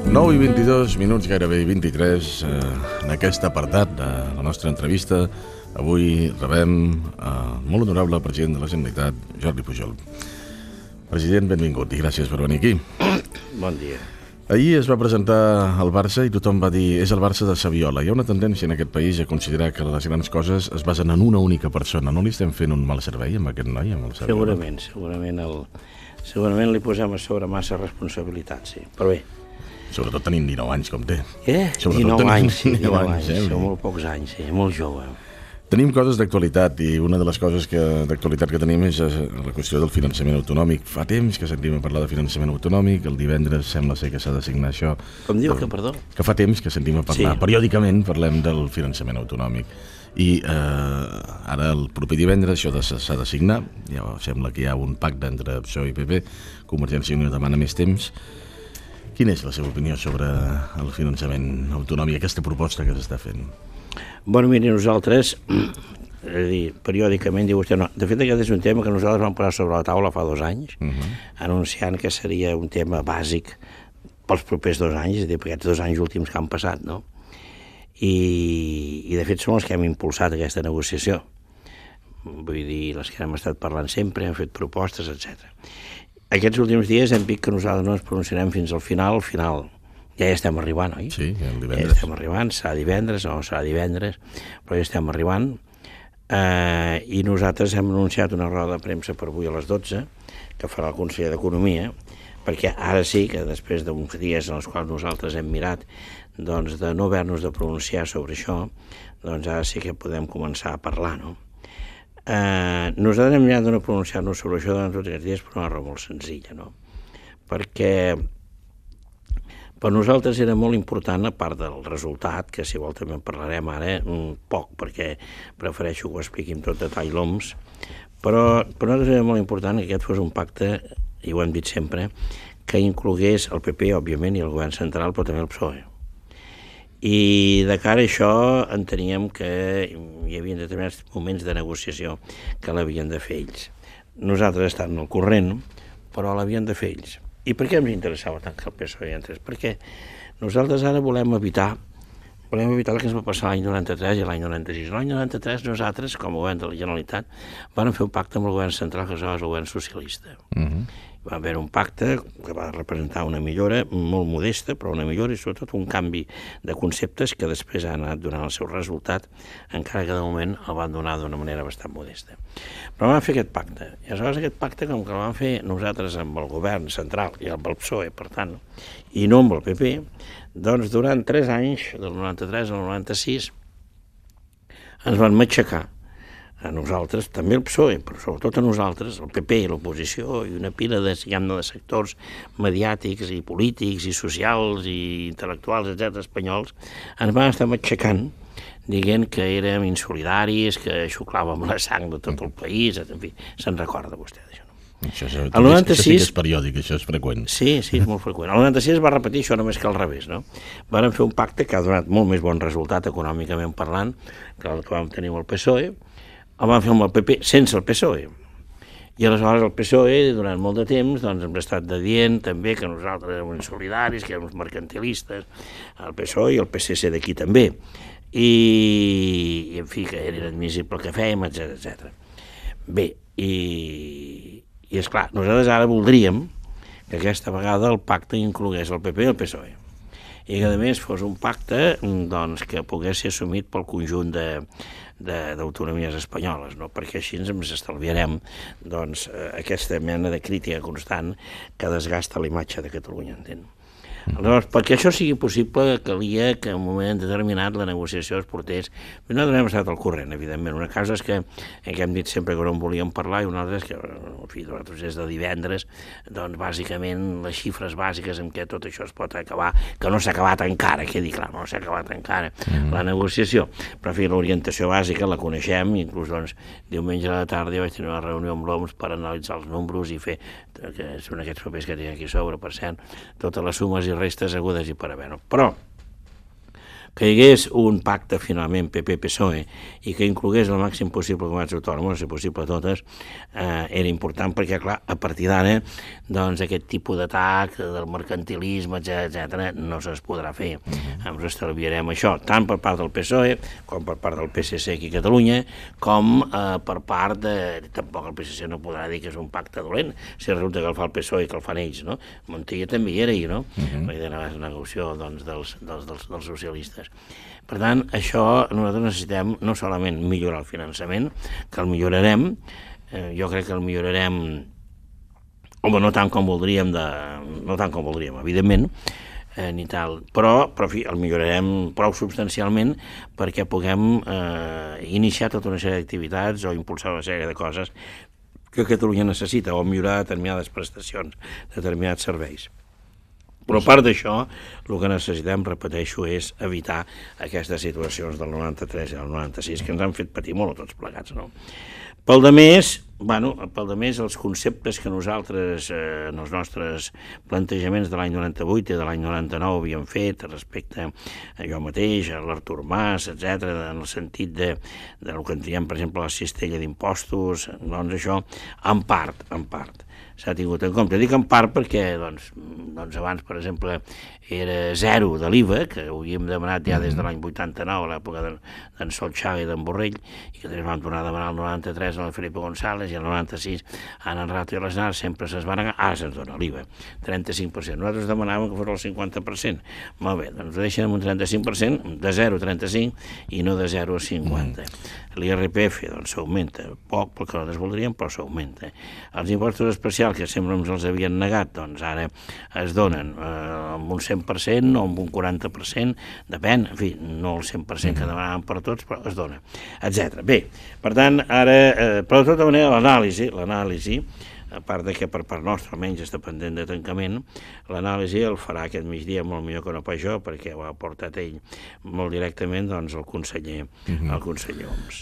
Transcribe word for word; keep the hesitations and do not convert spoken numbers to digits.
nou i vint-i-dos minuts, gairebé vint-i-tres, eh, en aquest apartat de la nostra entrevista. Avui rebem el molt honorable president de la Generalitat, Jordi Pujol. President, benvingut i gràcies per venir aquí. Bon dia. Ahir es va presentar el Barça i tothom va dir és el Barça de Saviola. Hi ha una tendència en aquest país a considerar que les grans coses es basen en una única persona. No li estem fent un mal servei amb aquest noi, amb el Saviola? Segurament, segurament, el, segurament li posem a sobre massa responsabilitat, sí. Però bé. Sobretot tenint dinou anys, com té. Eh? Sobretot dinou anys, sí, dinou dinou anys, eh? són molt pocs anys, sí, molt jove. Tenim coses d'actualitat i una de les coses que d'actualitat que tenim és la qüestió del finançament autonòmic. Fa temps que sentim a parlar de finançament autonòmic, el divendres sembla ser que s'ha de signar això. Com diu de, que, perdó? Que fa temps que sentim a parlar, sí. Periòdicament parlem del finançament autonòmic. I eh, ara el proper divendres això s'ha de signar, ja sembla que hi ha un pacte entre P S O E i P P, Convergència i Unió demana més temps. Quina és la seva opinió sobre el finançament autonòmic, aquesta proposta que s'està fent? Bueno, miri, nosaltres, és a dir, periòdicament, diu vostè, no. De fet, aquest és un tema que nosaltres vam posar sobre la taula fa dos anys, uh -huh. anunciant que seria un tema bàsic pels propers dos anys, és a dir, per aquests dos anys últims que han passat, no? I, i de fet, som els que hem impulsat aquesta negociació. Vull dir, les que hem estat parlant sempre, hem fet propostes, etcètera. Aquests últims dies hem dit que nosaltres no ens pronunciarem fins al final, al final. Ja hi estem arribant, oi? Sí, el divendres. Ja estem arribant, serà divendres o no serà divendres, però ja estem arribant. Eh, I nosaltres hem anunciat una roda de premsa per avui a les dotze, que farà el conseller d'Economia, perquè ara sí que després d'uns dies en els quals nosaltres hem mirat doncs, de no haver-nos de pronunciar sobre això, doncs ara sí que podem començar a parlar, no? Eh, nosaltres hem mirat de no pronunciar-nos sobre això durant tots aquests dies per una raó molt senzilla, no? Perquè per nosaltres era molt important, a part del resultat, que si vol també en parlarem ara, poc, perquè prefereixo que ho expliqui amb tot detall l'O M S, però per nosaltres era molt important que aquest fos un pacte, i ho hem dit sempre, que inclogués el P P, òbviament, i el govern central, però també el P S O E. I de cara a això enteníem que hi havia determinats moments de negociació que l'havien de fer ells. Nosaltres estàvem al corrent, però l'havien de fer ells. I per què ens interessava tant que el P S O E entrés? Perquè nosaltres ara volem evitar volem evitar el que ens va passar l'any noranta-tres i l'any noranta-sis. L'any noranta-tres nosaltres, com a govern de la Generalitat, vam fer un pacte amb el govern central, que és el govern socialista. Uh -huh. Va haver un pacte que va representar una millora molt modesta, però una millora i sobretot un canvi de conceptes que després ha anat donant el seu resultat, encara que de moment el van donar d'una manera bastant modesta. Però vam fer aquest pacte. I aleshores aquest pacte, com que el vam fer nosaltres amb el govern central i amb el P S O E, per tant, i no amb el P P, doncs durant tres anys, del noranta-tres al noranta-sis, ens van matxacar a nosaltres, també el P S O E, però sobretot a nosaltres, el P P i l'oposició, i una pila de, de sectors mediàtics i polítics i socials i intel·lectuals, etcètera, espanyols, ens van estar matxacant, dient que érem insolidaris, que xuclàvem la sang de tot el país, en fi, se'n recorda vostè d'això. Això, és, el noranta-sis... això sí que és periòdic, això és freqüent. Sí, sí, és molt freqüent. El noranta-sis es va repetir això només que al revés, no? Vam fer un pacte que ha donat molt més bon resultat econòmicament parlant que el que vam tenir amb el P S O E, el vam fer amb el P P sense el P S O E. I aleshores el P S O E, durant molt de temps, doncs hem estat dient també que nosaltres érem solidaris, que érem mercantilistes, el P S O E i el P S C d'aquí també. I, i en fi, que era inadmissible el que fèiem, etcètera, etcètera. Bé, i, i esclar, nosaltres ara voldríem que aquesta vegada el pacte inclogués el P P i el P S O E. I que a més fos un pacte doncs, que pogués ser assumit pel conjunt de d'autonomies espanyoles, no? Perquè així ens estalviarem doncs, aquesta mena de crítica constant que desgasta la imatge de Catalunya, entén? Aleshores, perquè això sigui possible, calia que en un moment determinat la negociació es portés. Nosaltres hem estat al corrent, evidentment. Una cosa és que, que hem dit sempre que no en volíem parlar, i una altra és que, en fi, nosaltres des de divendres, doncs, bàsicament, les xifres bàsiques en què tot això es pot acabar, que no s'ha acabat encara, quedi clar, no s'ha acabat encara mm. la negociació. Però, en fi, l'orientació bàsica la coneixem, inclús, doncs, diumenge a la tarda vaig tenir una reunió amb l'O M S per analitzar els números i fer, que són aquests papers que tinc aquí a sobre, per cert, totes les sumes i restes agudes i per haver-ho. Però que hi hagués un pacte finalment P P P S O E i que inclogués el màxim possible comunitats autònomes, si possible totes, eh, era important perquè, clar, a partir d'ara, doncs aquest tipus d'atac del mercantilisme, etcètera, no es podrà fer. Ens estalviarem això, tant per part del P S O E, com per part del P S C aquí a Catalunya, com eh, per part de... Tampoc el P S C no podrà dir que és un pacte dolent, si resulta que el fa el P S O E i que el fan ells, no? Montilla també hi era ahir, no? Uh -huh. Perquè era una negociació, doncs, dels, dels, dels, dels socialistes. Per tant, això nosaltres necessitem no solament millorar el finançament, que el millorarem, eh, jo crec que el millorarem, home, no tant com voldríem, de, no tant com voldríem, evidentment, eh, ni tal, però, però en fi, el millorarem prou substancialment perquè puguem eh, iniciar tota una sèrie d'activitats o impulsar una sèrie de coses que Catalunya necessita, o millorar determinades prestacions, determinats serveis. Però a part d'això, el que necessitem, repeteixo, és evitar aquestes situacions del noranta-tres i del noranta-sis, que ens han fet patir molt a tots plegats, no? Pel de més, bueno, pel de més, els conceptes que nosaltres, eh, en els nostres plantejaments de l'any noranta-vuit i de l'any noranta-nou havíem fet respecte a jo mateix, a l'Artur Mas, etcètera, en el sentit de, de el que en diem, per exemple, la cistella d'impostos, doncs això, en part, en part, s'ha tingut en compte. Dic en part perquè, doncs, doncs abans, per exemple, era zero de l'I V A, que ho havíem demanat ja des de l'any vuitanta-nou, a l'època d'en Sol Chaga i d'en Borrell, i que després vam tornar a demanar el noranta-tres a la Felipe González, i el noranta-sis a en Rato i l'Aznar, sempre se'ns van negar, ara se'ns dona l'I V A, trenta-cinc per cent. Nosaltres demanàvem que fos el cinquanta per cent. Molt bé, doncs ho deixen amb un trenta-cinc per cent, de zero a trenta-cinc i no de zero a cinquanta. L'I R P F, doncs, s'augmenta, poc pel que nosaltres voldríem, però s'augmenta. Els impostos especials, que sempre ens els havien negat, doncs ara es donen eh, amb un cent per cent o amb un quaranta per cent, depèn, en fi, no el cent per cent que demanàvem per tots, però es dona, etcètera. Bé, per tant, ara, eh, però de tota manera, l'anàlisi, l'anàlisi, a part de que per part nostra almenys està pendent de tancament, l'anàlisi el farà aquest migdia molt millor que no pas jo, perquè ho ha portat ell molt directament, doncs, el conseller, el conseller Homs.